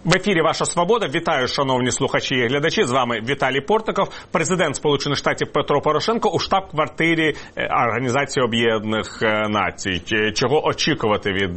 В ефірі «Ваша свобода». Вітаю, шановні слухачі і глядачі. З вами Віталій Портников, президент Сполучених Штатів Петро Порошенко у штаб-квартирі Організації Об'єднаних Націй. Чого очікувати від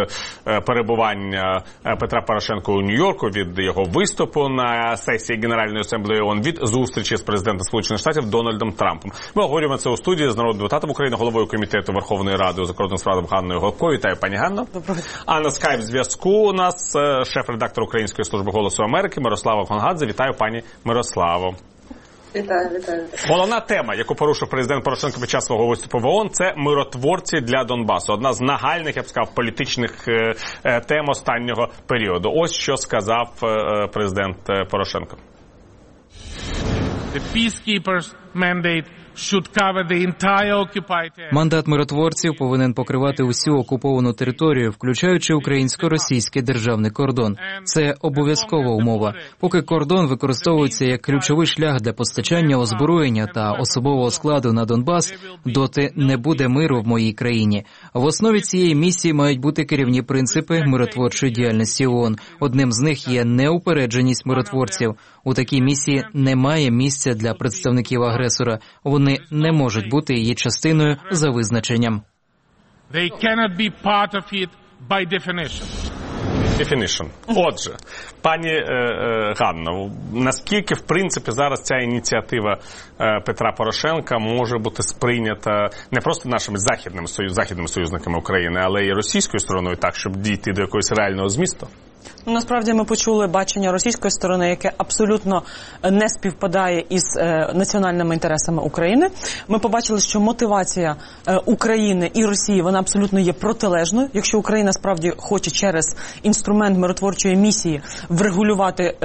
перебування Петра Порошенка у Нью-Йорку, від його виступу на сесії Генеральної асамблеї ООН, від зустрічі з президентом Сполучених Штатів Дональдом Трампом. Ми обговорюємо це у студії з народним депутатом України, головою комітету Верховної Ради у закордонних справах Ганною Гопко. Вітаю, пані Ганно. Доброго. А на скайп-зв'язку у нас шеф-редактор Української служби «Голосу Америки» Мирослава Гонгадзе. Вітаю, пані Мирославо. Вітаю. Головна тема, яку порушив президент Порошенко під час свого виступу в ООН, це миротворці для Донбасу. Одна з нагальних, я б сказав, політичних тем останнього періоду. Ось що сказав президент Порошенко. The peacekeepers mandate should cover the entire occupied area. Мандат миротворців повинен покривати усю окуповану територію, включаючи українсько-російський державний кордон. Це обов'язкова умова. Поки кордон використовується як ключовий шлях для постачання озброєння та особового складу на Донбас, доти не буде миру в моїй країні. В основі цієї місії мають бути керівні принципи миротворчої діяльності ООН. Одним з них є неупередженість миротворців. У такій місії немає місця для представників агресора. Вони не можуть бути її частиною за визначенням. They cannot be part of it by definition. Отже, пані Ганно, наскільки, в принципі, зараз ця ініціатива Петра Порошенка може бути сприйнята не просто нашими західними союзниками України, але й російською стороною так, щоб дійти до якогось реального змісту? Насправді ми почули бачення російської сторони, яке абсолютно не співпадає із національними інтересами України. Ми побачили, що мотивація України і Росії, вона абсолютно є протилежною. Якщо Україна справді хоче через інструмент миротворчої місії врегулювати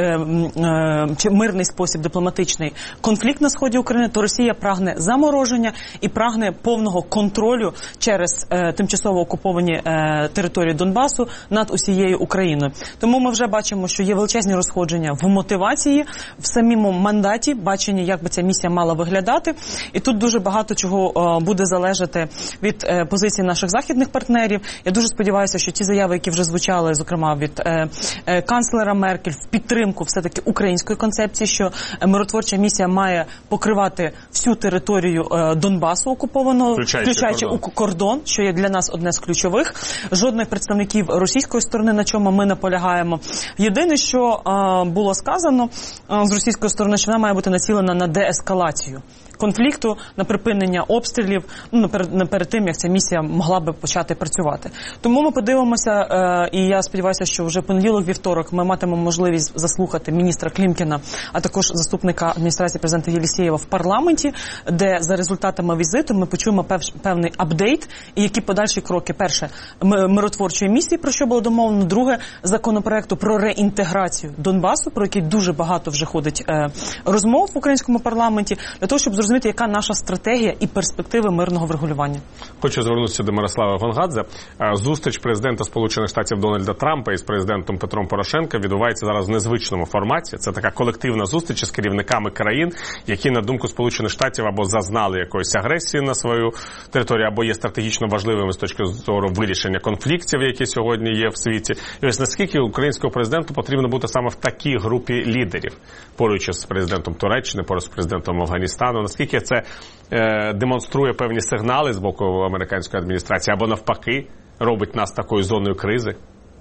мирний спосіб дипломатичний конфлікт на сході України, то Росія прагне замороження і прагне повного контролю через тимчасово окуповані території Донбасу над усією Україною. Тому ми вже бачимо, що є величезні розходження в мотивації, в самому мандаті, бачення, як би ця місія мала виглядати. І тут дуже багато чого буде залежати від позиції наших західних партнерів. Я дуже сподіваюся, що ті заяви, які вже звучали, зокрема від канцлера Меркель, в підтримку все-таки української концепції, що миротворча місія має покривати всю територію Донбасу окупованого, включаючи кордон, що є для нас одне з ключових. Жодних представників російської сторони, на чому ми наполягаємо. Єдине, що було сказано з російської сторони, що вона має бути націлена на деескалацію конфлікту, на припинення обстрілів, перед тим, як ця місія могла би почати працювати. Тому ми подивимося, і я сподіваюся, що вже понеділок-вівторок ми матимемо можливість заслухати міністра Клімкіна, а також заступника адміністрації президента Єлісєєва в парламенті, де за результатами візиту ми почуємо певний апдейт і які подальші кроки. Перше, миротворчої місії, про що було домовлено. Друге, законопроекту про реінтеграцію Донбасу, про який дуже багато вже ходить розмов в українському парламенті, для того, щоб зрозуміти, яка наша стратегія і перспективи мирного врегулювання. Хочу звернутися до Мирослава Гонгадзе. Зустріч президента Сполучених Штатів Дональда Трампа із президентом Петром Порошенка відбувається зараз в незвичному форматі. Це така колективна зустріч з керівниками країн, які, на думку Сполучених Штатів, або зазнали якоїсь агресії на свою територію, або є стратегічно важливими з точки зору вирішення конфліктів, які сьогодні є в світі. І ось наскільки українському президенту потрібно бути саме в такій групі лідерів, поруч з президентом Туреччини, поруч з президентом Афганістану, наскільки це демонструє певні сигнали з боку американської адміністрації, або навпаки робить нас такою зоною кризи?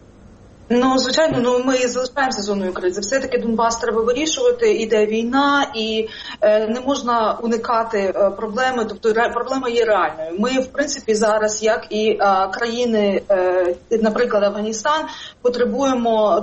Ну, звичайно, ми залишаємося зоною кризи. Все-таки Донбас треба вирішувати, іде війна, і не можна уникати проблеми, тобто проблема є реальною. Ми, в принципі, зараз, як і країни, наприклад, Афганістан, потребуємо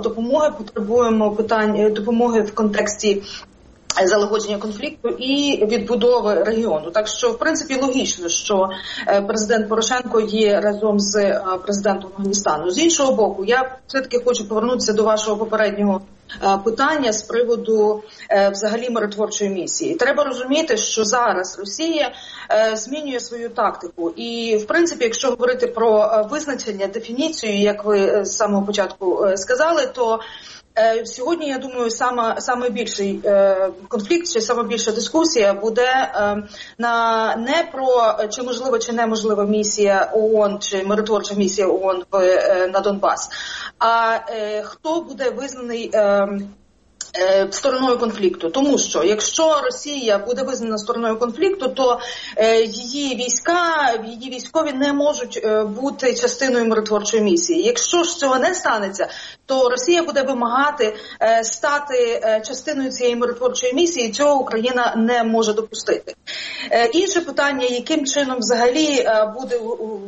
допомоги в контексті залагодження конфлікту і відбудови регіону. Так що, в принципі, логічно, що президент Порошенко є разом з президентом Афганістану. З іншого боку, я все-таки хочу повернутися до вашого попереднього питання з приводу взагалі миротворчої місії. Треба розуміти, що зараз Росія змінює свою тактику. І, в принципі, якщо говорити про визначення, дефініцію, як ви з самого початку сказали, то Сьогодні, я думаю, саме більший конфлікт, чи саме більша дискусія буде не про чи можлива, чи неможлива місія ООН, чи миротворча місія ООН на Донбас, а хто буде визнаний стороною конфлікту. Тому що якщо Росія буде визнана стороною конфлікту, то її військові не можуть бути частиною миротворчої місії. Якщо ж цього не станеться, то Росія буде вимагати стати частиною цієї миротворчої місії, і цього Україна не може допустити. Інше питання, яким чином взагалі буде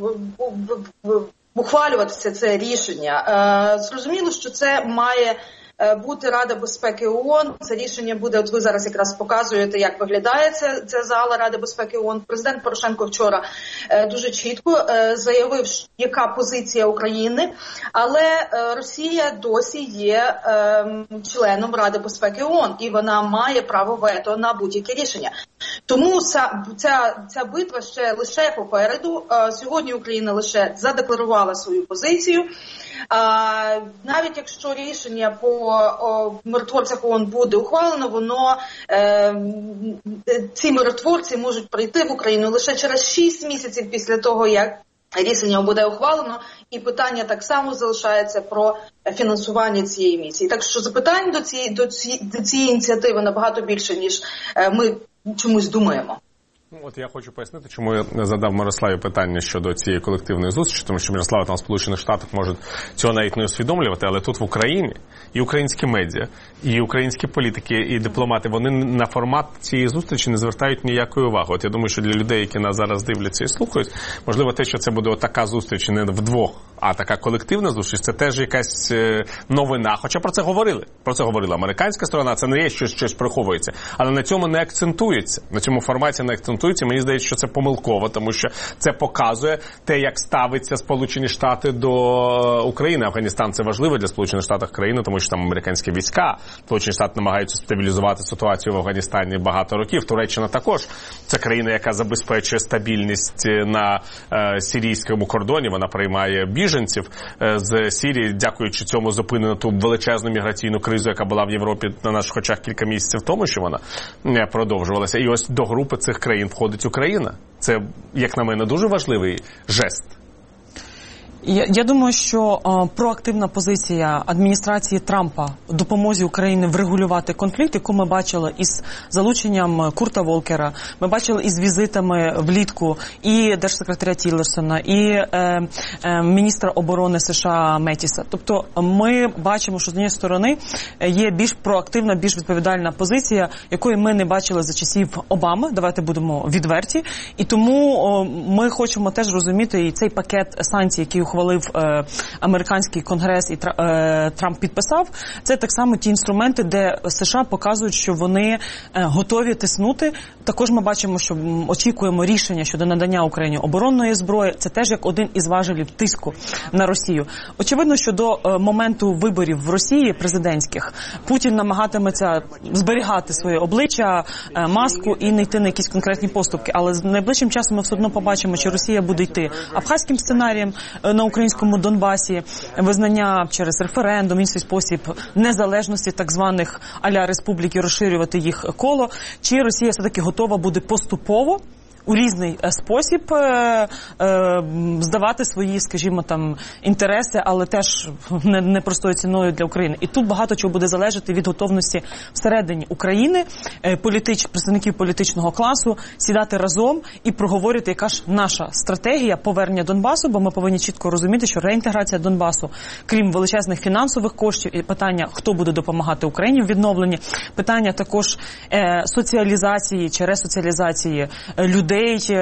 ухвалюватися це рішення. Зрозуміло, що це має бути Рада безпеки ООН. Це рішення буде, от ви зараз якраз показуєте, як виглядає ця зала Ради безпеки ООН. Президент Порошенко вчора дуже чітко заявив, яка позиція України, але Росія досі є членом Ради безпеки ООН, і вона має право вето на будь-яке рішення. Тому ця битва ще лише попереду. Сьогодні Україна лише задекларувала свою позицію. Навіть якщо рішення по миротворцях ООН буде ухвалено, ці миротворці можуть прийти в Україну лише через 6 місяців після того, як рішення буде ухвалено, і питання так само залишається про фінансування цієї місії. Так що запитань до цієї ініціативи набагато більше, ніж ми чомусь думаємо. От я хочу пояснити, чому я задав Мирославі питання щодо цієї колективної зустрічі, тому що Мирослава там в Сполучених Штатах може цього навіть не усвідомлювати, але тут в Україні і українські медіа, і українські політики, і дипломати, вони на формат цієї зустрічі не звертають ніякої уваги. От я думаю, що для людей, які нас зараз дивляться і слухають, можливо, те, що це буде така зустріч не вдвох, а така колективна зустріч, це теж якась новина. Хоча про це говорили. Про це говорила американська сторона, це не є щось приховується. Але на цьому не акцентується. На цьому форматі не акцентується. Мені здається, що це помилково, тому що це показує те, як ставиться Сполучені Штати до України. Афганістан – це важливо для Сполучених Штатів країни, тому що там американські війська. Сполучені Штати намагаються стабілізувати ситуацію в Афганістані багато років. Туреччина також. Це країна, яка забезпечує стабільність на сирійському кордоні. Вона приймає біженців з Сирії, дякуючи цьому зупинено ту величезну міграційну кризу, яка була в Європі на наших очах кілька місяців тому, що вона не продовжувалася. І ось до групи цих країн входить Україна. Це, як на мене, дуже важливий жест. Я думаю, що проактивна позиція адміністрації Трампа в допомозі Україні врегулювати конфлікт, яку ми бачили із залученням Курта Волкера, ми бачили із візитами влітку і держсекретаря Тіллерсона, і міністра оборони США Метіса. Тобто ми бачимо, що з однієї сторони є більш проактивна, більш відповідальна позиція, якої ми не бачили за часів Обами, давайте будемо відверті, і тому ми хочемо теж розуміти і цей пакет санкцій, який ухвалив американський конгрес і Трамп підписав, це так само ті інструменти, де США показують, що вони готові тиснути. Також ми бачимо, що очікуємо рішення щодо надання Україні оборонної зброї. Це теж як один із важелів тиску на Росію. Очевидно, що до моменту виборів в Росії президентських Путін намагатиметься зберігати своє обличчя, маску і не йти на якісь конкретні поступки. Але з найближчим часом ми все одно побачимо, чи Росія буде йти абхазьким сценарієм на українському Донбасі, визнання через референдум, інший спосіб незалежності так званих а-ля республіки, розширювати їх коло, чи Росія все-таки готова буде поступово у різний спосіб здавати свої, скажімо, там, інтереси, але теж не простою ціною для України. І тут багато чого буде залежати від готовності всередині України, представників політичного класу, сідати разом і проговорити, яка ж наша стратегія повернення Донбасу, бо ми повинні чітко розуміти, що реінтеграція Донбасу, крім величезних фінансових коштів, і питання, хто буде допомагати Україні в відновленні, питання також соціалізації чи ресоціалізації людей,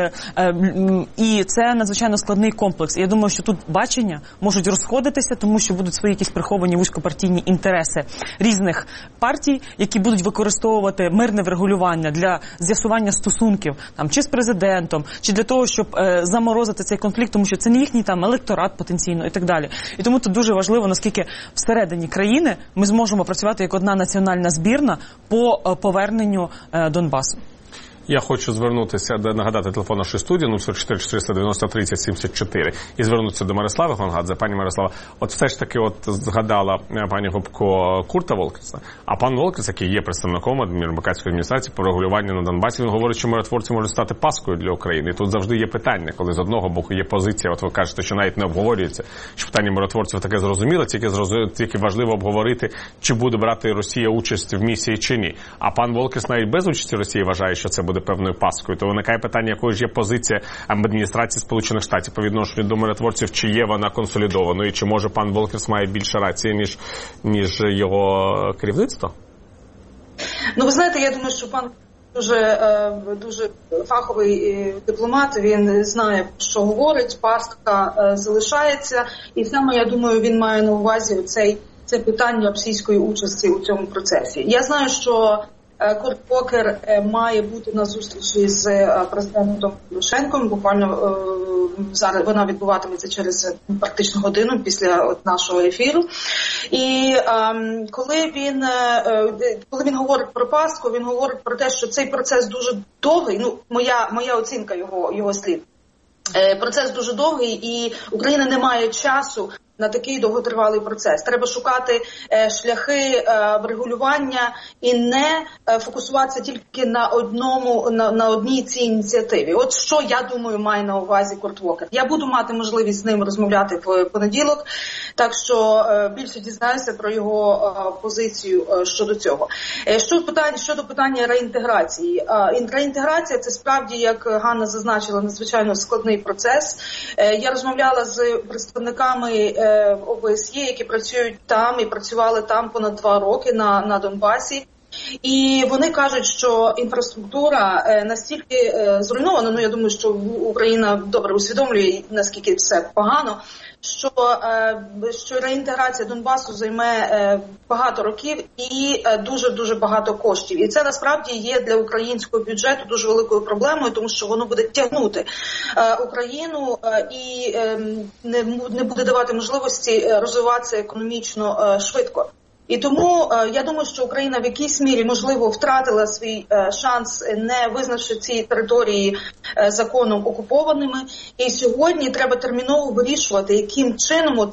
і це надзвичайно складний комплекс. І я думаю, що тут бачення можуть розходитися, тому що будуть свої якісь приховані вузькопартійні інтереси різних партій, які будуть використовувати мирне врегулювання для з'ясування стосунків там чи з президентом, чи для того, щоб заморозити цей конфлікт, тому що це не їхній там електорат потенційно і так далі. І тому тут дуже важливо, наскільки всередині країни ми зможемо працювати як одна національна збірна по поверненню Донбасу. Я хочу звернутися, нагадати телефон нашої студії 044 490 30 74 і звернутися до Мирослави Гонгадзе. Пані Мирослава, от все ж таки згадала пані Гопко Курта Волкерса, а пан Волкерс, який є представником американської адміністрації по регулюванню на Донбасі, він говорить, що миротворці можуть стати паскою для України. І тут завжди є питання, коли з одного боку є позиція, от ви кажете, що навіть не обговорюється, що питання миротворців таке зрозуміло, тільки важливо обговорити, чи буде брати Росія участь в місії чи ні. А пан Волкерс навіть без участі Росії вважає, що це буде певною паскою. То виникає питання, якою ж є позиція адміністрації Сполучених Штатів по відношенню до миротворців, чи є вона консолідованою, чи може пан Волкерс має більше рації, ніж його керівництво? Ну, ви знаєте, я думаю, що пан дуже фаховий дипломат, він знає, що говорить, пастка залишається, і саме, я думаю, він має на увазі це питання російської участі у цьому процесі. Я знаю, що Курт Волкер має бути на зустрічі з президентом Порошенком, буквально зараз вона відбуватиметься через практично годину після нашого ефіру. І коли він говорить про пастку, він говорить про те, що цей процес дуже довгий, ну, моя оцінка його слів. Процес дуже довгий, і Україна не має часу на такий довготривалий процес. Треба шукати шляхи врегулювання і не фокусуватися тільки на одній цій ініціативі. От що, я думаю, має на увазі Курт Волкер. Я буду мати можливість з ним розмовляти в понеділок, так що більше дізнаюся про його позицію щодо цього. Щодо питання реінтеграції. Реінтеграція – це справді, як Ганна зазначила, надзвичайно складний процес. Я розмовляла з представниками ОБСЄ, які працюють там і працювали там понад 2 роки на Донбасі. І вони кажуть, що інфраструктура настільки зруйнована, ну я думаю, що Україна добре усвідомлює, наскільки це погано, що реінтеграція Донбасу займе багато років і дуже-дуже багато коштів. І це насправді є для українського бюджету дуже великою проблемою, тому що воно буде тягнути Україну і не буде давати можливості розвиватися економічно швидко. І тому я думаю, що Україна в якійсь мірі, можливо, втратила свій шанс, не визнавши ці території законом окупованими. І сьогодні треба терміново вирішувати, яким чином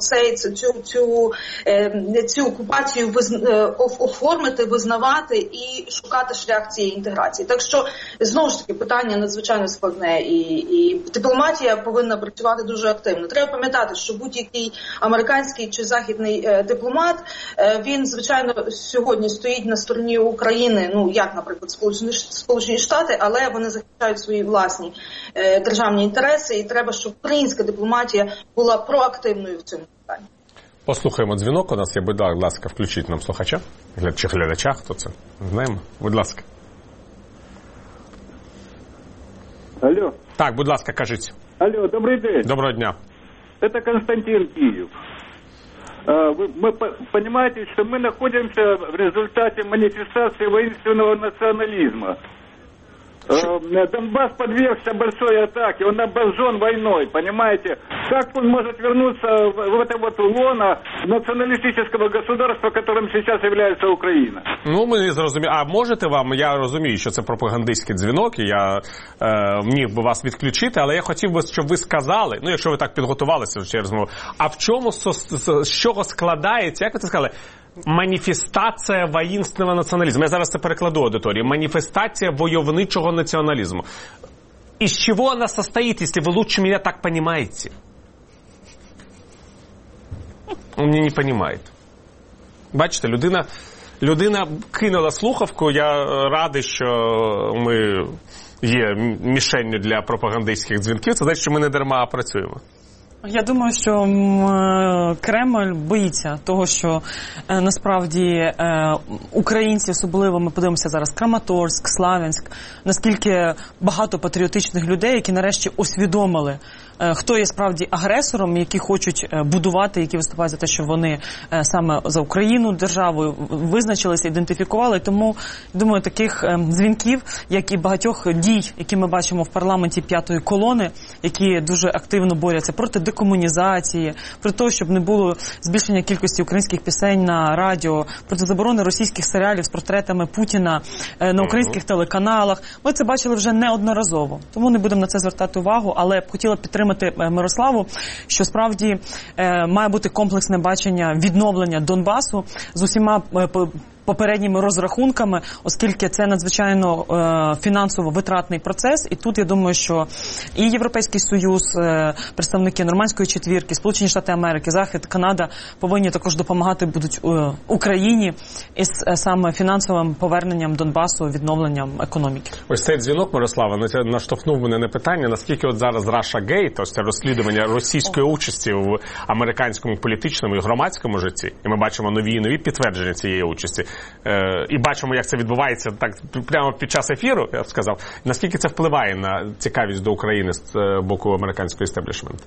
цю окупацію оформити, визнавати і шукати шлях цієї інтеграції. Так що, знову ж таки, питання надзвичайно складне, і дипломатія повинна працювати дуже активно. Треба пам'ятати, що будь-який американський чи західний дипломат, він, звичайно, сьогодні стоїть на стороні України, ну, як, наприклад, Сполучені Штати, але вони захищають свої власні державні інтереси, і треба, щоб українська дипломатія була проактивною в цьому питанні. Послухаємо дзвінок, у нас є, будь ласка, включіть нам слухача, чи глядача, хто це, знаємо, будь ласка. Алло. Так, будь ласка, кажіть. Алло, добрий день. Доброго дня. Это Константин, Киев. Вы понимаете, что мы находимся в результате манифестации воинственного национализма. Донбасс подвергся большой атаке, он обожжен войной, понимаете? Как он может вернуться в это вот лоно националистического государства, которым сейчас является Украина? Ну, ми не зрозуміли. А можете вам, я розумію, що це пропагандистський дзвінок, і я міг би вас відключити, але я хотів би, щоб ви сказали, ну, якщо ви так підготувалися вже через розмову, а в чому, з чого складається, як ви це сказали, маніфестація воїнственного націоналізму. Я зараз це перекладу аудиторії. Маніфестація войовничого націоналізму. Из чего она состоит, если вы лучше меня так понимаете? Он меня не понимает. Бачите, людина кинула слухавку. Я радий, що ми є мішенню для пропагандистських дзвінків. Це значить, що ми не дарма працюємо. Я думаю, що Кремль боїться того, що насправді українці, особливо ми подивимося зараз Краматорськ, Славянськ, наскільки багато патріотичних людей, які нарешті усвідомили, хто є справді агресором, які хочуть будувати, які виступають за те, що вони саме за Україну, державою визначилися, ідентифікували. Тому, думаю, таких дзвінків, як і багатьох дій, які ми бачимо в парламенті п'ятої колони, які дуже активно борються проти декомунізації, проти того, щоб не було збільшення кількості українських пісень на радіо, проти заборони російських серіалів з портретами Путіна на українських телеканалах. Ми це бачили вже неодноразово, тому не будемо на це звертати увагу, але б хотіла підтримати Мирославу, що справді має бути комплексне бачення відновлення Донбасу з усіма попередніми розрахунками, оскільки це надзвичайно фінансово витратний процес. І тут, я думаю, що і Європейський Союз, представники Нормандської четвірки, Сполучені Штати Америки, Захід, Канада повинні також допомагати будуть Україні із саме фінансовим поверненням Донбасу, відновленням економіки. Ось цей дзвінок, Мирослава, наштовхнув мене на питання, наскільки от зараз Russia Gate, ось це розслідування російської участі в американському політичному і громадському житті, і ми бачимо нові і нові підтвердження цієї участі. І бачимо, як це відбувається так прямо під час ефіру, я б сказав. Наскільки це впливає на цікавість до України з боку американського істеблішменту?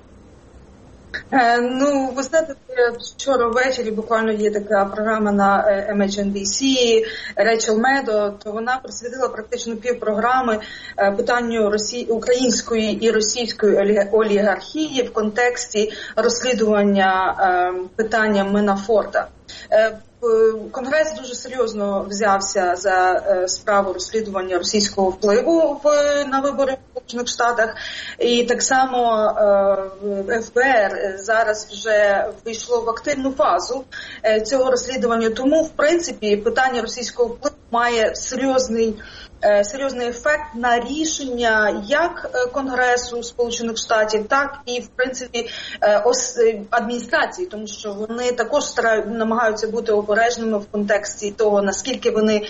Ну, ви знаєте, вчора ввечері буквально є така програма на MSNBC, Рейчел Медо, то вона присвятила практично півпрограми питанню української і російської олігархії в контексті розслідування питання Манафорта. Конгрес дуже серйозно взявся за справу розслідування російського впливу на вибори в Сполучених Штатах. І так само ФБР зараз вже вийшло в активну фазу цього розслідування. Тому, в принципі, питання російського впливу має серйозний ефект на рішення як Конгресу Сполучених Штатів, так і, в принципі, адміністрації, тому що вони також намагаються бути обережними в контексті того, наскільки вони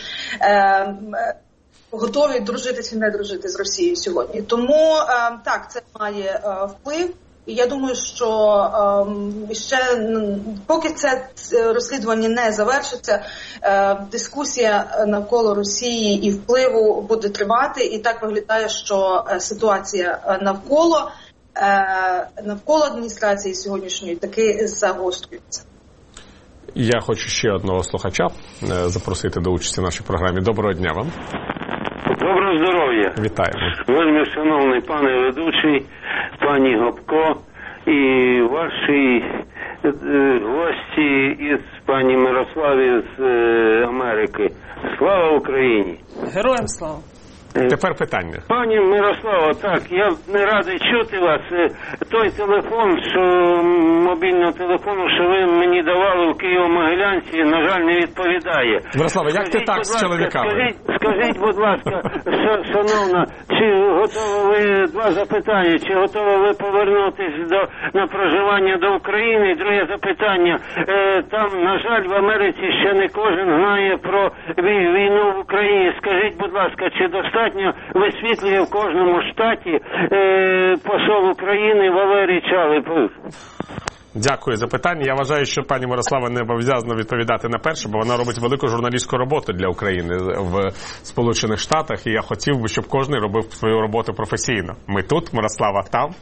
готові дружити чи не дружити з Росією сьогодні. Тому, так, це має вплив. І я думаю, що ще поки це розслідування не завершиться, дискусія навколо Росії і впливу буде тривати. І так виглядає, що ситуація навколо адміністрації сьогоднішньої таки загострюється. Я хочу ще одного слухача запросити до участі в нашій програмі. Доброго дня вам. Доброго здоров'я. Вітаємо. Вельми шановний пане ведучий, пані Гопко і ваші гості із пані Мирославі з Америки. Слава Україні! Героям слава! Тепер питання. Пані Мирослава, так, я не радий чути вас. Той телефон, мобільного телефону, що ви мені давали в Києво-Могилянці, на жаль, не відповідає. Мирослава, як ти так з чоловіками? Скажіть, будь ласка, шановна, чи готові ви, два запитання, чи готові ви повернутися на проживання до України? Друге запитання, там, на жаль, в Америці ще не кожен знає про війну в Україні. Скажіть, будь ласка, чи достатньо висвітлює в кожному штаті посол України Валерій Чалий? Дякую за питання. Я вважаю, що пані Мирослава не обов'язана відповідати на перше, бо вона робить велику журналістську роботу для України в Сполучених Штатах, і я хотів би, щоб кожен робив свою роботу професійно. Ми тут, Мирослава там.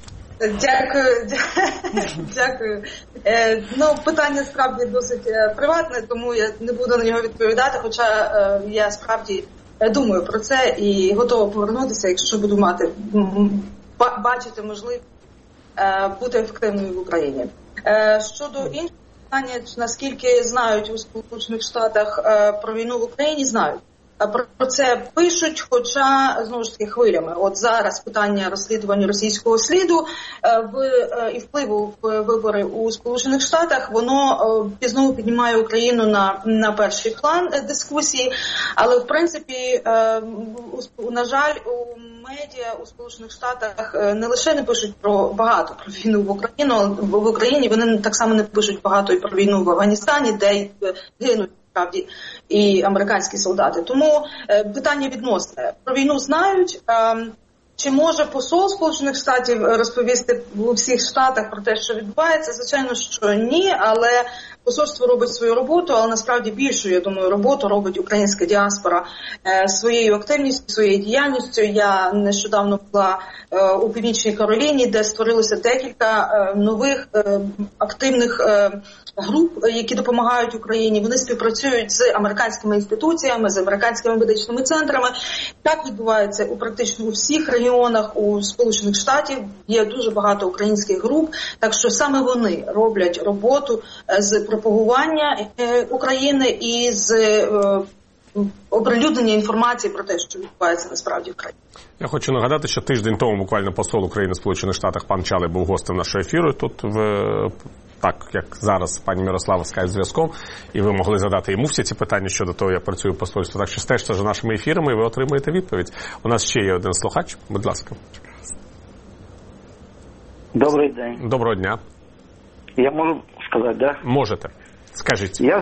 Дякую. Питання справді досить приватне, тому я не буду на нього відповідати, хоча я справді думаю про це і готова повернутися, якщо буду бачити можливість бути ефективною в Україні. Щодо іншого питання, наскільки знають у Сполучених Штатах про війну в Україні, знають. Про це пишуть, хоча, знову ж таки, хвилями. От зараз питання розслідування російського сліду і впливу в вибори у Сполучених Штатах, воно знову піднімає Україну на перший план дискусії. Але, в принципі, на жаль, у медіа у Сполучених Штатах не лише не пишуть багато про війну в Україні, вони так само не пишуть багато і про війну в Афганістані, де гинуть справді і американські солдати. Тому питання відносне. Про війну знають. Чи може посол Сполучених Штатів розповісти у всіх штатах про те, що відбувається? Звичайно, що ні, але посольство робить свою роботу, але насправді більшу, я думаю, роботу робить українська діаспора своєю активністю, своєю діяльністю. Я нещодавно була у Північній Кароліні, де створилося декілька нових активних груп, які допомагають Україні. Вони співпрацюють з американськими інституціями, з американськими медичними центрами. Так відбувається практично у всіх регіонах у Сполучених Штатів. Є дуже багато українських груп, так що саме вони роблять роботу з пропагування України і з оприлюднення інформації про те, що відбувається насправді в країні. Я хочу нагадати, що тиждень тому буквально посол України в Сполучених Штатах пан Чалий був гостем нашого ефіру тут так, як зараз пані Мирослава скайп-зв'язком, і ви могли задати йому всі ці питання щодо того, як працює посольство. Так що стежте за нашими ефірами, і ви отримаєте відповідь. У нас ще є один слухач, будь ласка. Добрий день. Доброго дня. Я можу сказати, да? Можете. Скажіть. Я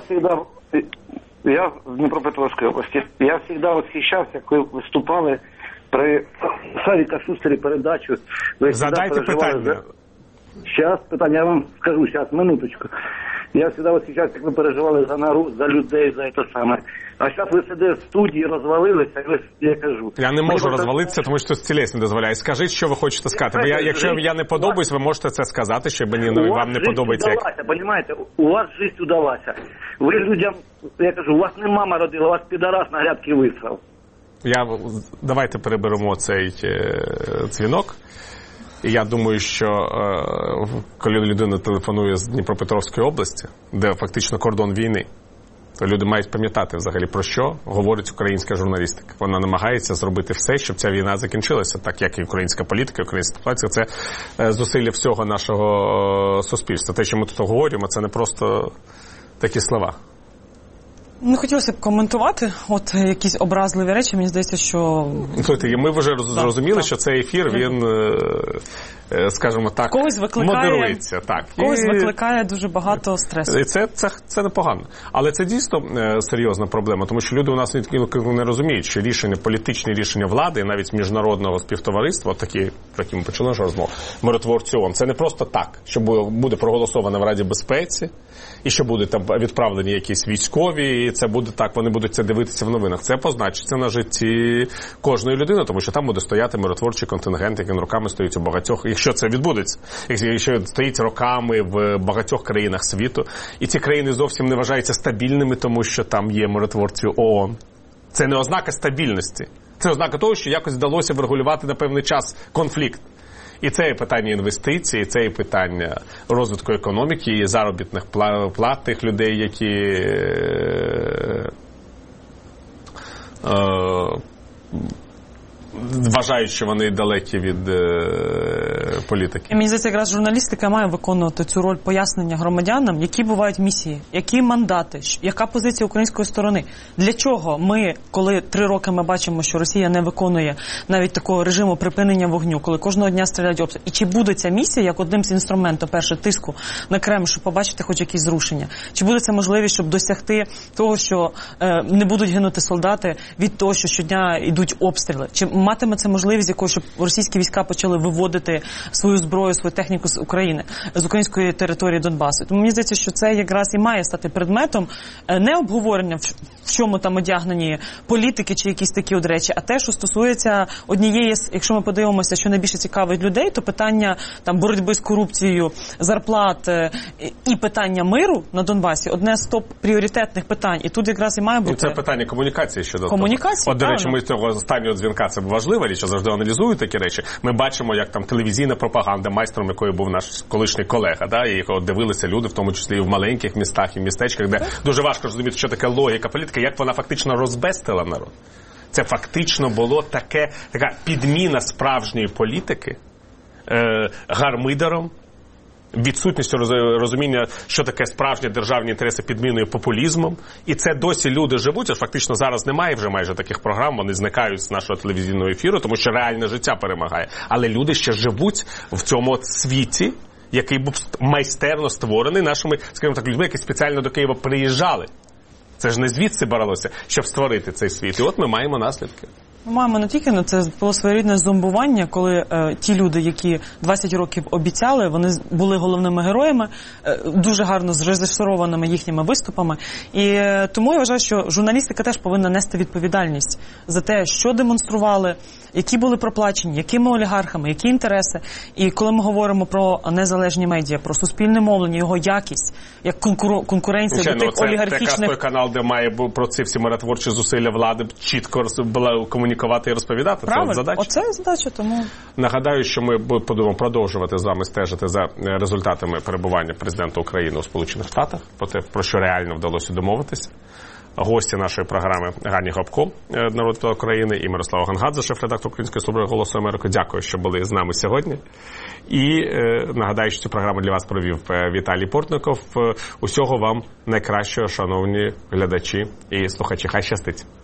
в Дніпропетровській області. Я завжди восхищався, коли виступали при Савіка Шустері передачу. Задайте питання. Зараз питання, я вам скажу, зараз, минуточку. Я завжди восхищався, як ви переживали за народ, за людей, за це саме. А зараз ви сидите в студії, розвалилися, я кажу. Я не можу розвалитися, тому що стілець не дозволяє. Скажіть, що ви хочете сказати. Якщо я не подобаюсь, ви можете це сказати, що вам не подобається. Понимаєте, у вас життя удалася. Ви людям, я кажу, у вас не мама родила, у вас підарас на грядки висрав. Давайте переберемо цей дзвінок. І я думаю, що коли людина телефонує з Дніпропетровської області, де фактично кордон війни, то люди мають пам'ятати взагалі, про що говорить українська журналістика. Вона намагається зробити все, щоб ця війна закінчилася, так як і українська політика, українська дипломатія. Це зусилля всього нашого суспільства. Те, що ми тут говоримо, це не просто такі слова. Не хотілося б коментувати якісь образливі речі. Мені здається, що... Ми вже зрозуміли, що цей ефір, він, скажімо так, модерується. Когось викликає дуже багато стресу. І це непогано. Але це дійсно серйозна проблема, тому що люди у нас не розуміють, що політичні рішення влади, навіть міжнародного співтовариства, такі ми почали нашу розмову, миротворці ООН, це не просто так, що буде проголосовано в Раді безпеці, і що будуть там відправлені якісь військові, і це буде так, вони будуть це дивитися в новинах. Це позначиться на житті кожної людини, тому що там буде стояти миротворчий контингент, який роками стоїть у багатьох, якщо це відбудеться, якщо стоїть роками в багатьох країнах світу, і ці країни зовсім не вважаються стабільними, тому що там є миротворці ООН. Це не ознака стабільності. Це ознака того, що якось вдалося врегулювати на певний час конфлікт. І це і питання інвестицій, це і питання розвитку економіки, і заробітних плат тих людей, які вважають, що вони далекі від політики. І мені здається, якраз журналістика має виконувати цю роль пояснення громадянам, які бувають місії, які мандати, яка позиція української сторони. Для чого ми, коли 3 роки ми бачимо, що Росія не виконує навіть такого режиму припинення вогню, коли кожного дня стріляють обстріли, і чи буде ця місія як одним з інструментів, перше, тиску на Кремль, щоб побачити хоч якісь зрушення? Чи буде це можливість, щоб досягти того, що не будуть гинути солдати від того, що щодня йдуть обстріли? Чи матиме це можливість якою, щоб російські війська почали виводити свою зброю, свою техніку з України, з української території Донбасу? Тому мені здається, що це якраз і має стати предметом не обговорення, в чому там одягнені політики чи якісь такі от речі, а те, що стосується однієї, якщо ми подивимося, що найбільше цікавить людей, то питання там боротьби з корупцією, зарплат і питання миру на Донбасі одне з топ-пріоритетних питань. І тут якраз і має бути... І це питання комунікації щодо комунікації. До речі, ми з того останнього дзвінка, це важлива річ, я завжди аналізую такі речі. Ми бачимо, як там телевізійна пропаганда, майстром якої був наш колишній колега, і його дивилися люди, в тому числі і в маленьких містах і містечках, де дуже важко розуміти, що таке логіка політики, як вона фактично розбестила народ. Це фактично було така підміна справжньої політики гармидером, відсутністю розуміння, що таке справжні державні інтереси підміною популізмом. І це досі люди живуть, аж фактично зараз немає вже майже таких програм, вони зникають з нашого телевізійного ефіру, тому що реальне життя перемагає. Але люди ще живуть в цьому світі, який був майстерно створений нашими, скажімо так, людьми, які спеціально до Києва приїжджали. Це ж не звідси бралося, щоб створити цей світ. І от ми маємо наслідки. Ми маємо не тільки, це було своєрідне зомбування, коли ті люди, які 20 років обіцяли, вони були головними героями, дуже гарно зрежисерованими їхніми виступами. І тому я вважаю, що журналістика теж повинна нести відповідальність за те, що демонстрували, які були проплачені, якими олігархами, які інтереси. І коли ми говоримо про незалежні медіа, про суспільне мовлення, його якість, як конкуренція до тих олігархічних... Це якраз той канал, де має про ці всі миротворчі зусилля влади чітко комунікувати і розповідати. Правильно, це задача. Оце задача, тому... Нагадаю, що ми будемо продовжувати з вами стежити за результатами перебування президента України у Сполучених Штатах, про що реально вдалося домовитися. Гості нашої програми Гані Гопко, народний депутат України, і Мирослава Гонгадзе, шеф-редактор Української служби «Голосу Америки». Дякую, що були з нами сьогодні. І нагадаю, що цю програму для вас провів Віталій Портников. Усього вам найкращого, шановні глядачі і слухачі. Хай щастить!